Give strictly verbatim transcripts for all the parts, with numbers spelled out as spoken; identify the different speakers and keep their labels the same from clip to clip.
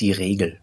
Speaker 1: Die Regel.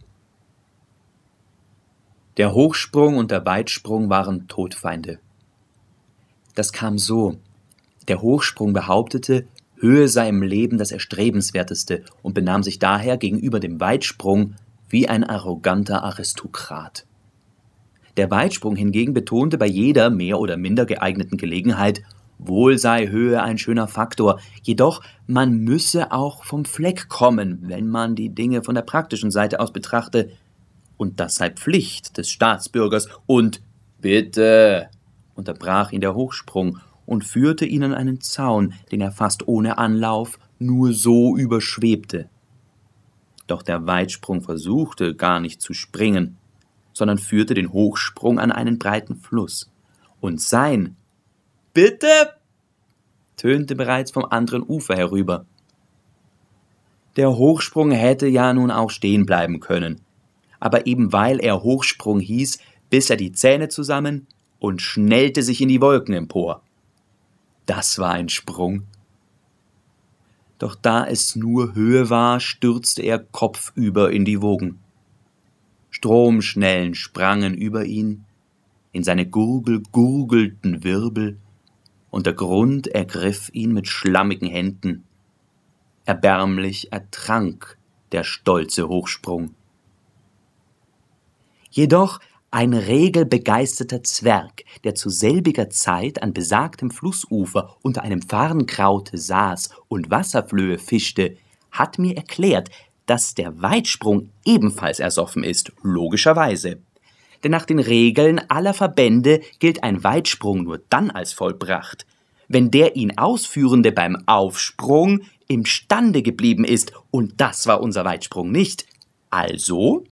Speaker 1: Der Hochsprung und der Weitsprung waren Todfeinde. Das kam so: Der Hochsprung behauptete, Höhe sei im Leben das Erstrebenswerteste und benahm sich daher gegenüber dem Weitsprung wie ein arroganter Aristokrat. Der Weitsprung hingegen betonte bei jeder mehr oder minder geeigneten Gelegenheit, wohl sei Höhe ein schöner Faktor, jedoch man müsse auch vom Fleck kommen, wenn man die Dinge von der praktischen Seite aus betrachte, und das sei Pflicht des Staatsbürgers. Und »Bitte«, unterbrach ihn der Hochsprung und führte ihn an einen Zaun, den er fast ohne Anlauf nur so überschwebte. Doch der Weitsprung versuchte gar nicht zu springen, sondern führte den Hochsprung an einen breiten Fluss. Und sein »Bitte« tönte bereits vom anderen Ufer herüber. Der Hochsprung hätte ja nun auch stehen bleiben können, aber eben weil er Hochsprung hieß, biss er die Zähne zusammen und schnellte sich in die Wolken empor. Das war ein Sprung. Doch da es nur Höhe war, stürzte er kopfüber in die Wogen. Stromschnellen sprangen über ihn, in seine Gurgel gurgelten Wirbel, und der Grund ergriff ihn mit schlammigen Händen. Erbärmlich ertrank der stolze Hochsprung. Jedoch ein regelbegeisterter Zwerg, der zu selbiger Zeit an besagtem Flussufer unter einem Farnkraute saß und Wasserflöhe fischte, hat mir erklärt, dass der Weitsprung ebenfalls ersoffen ist, logischerweise. Denn nach den Regeln aller Verbände gilt ein Weitsprung nur dann als vollbracht, wenn der ihn Ausführende beim Aufsprung imstande geblieben ist, und das war unser Weitsprung nicht. Also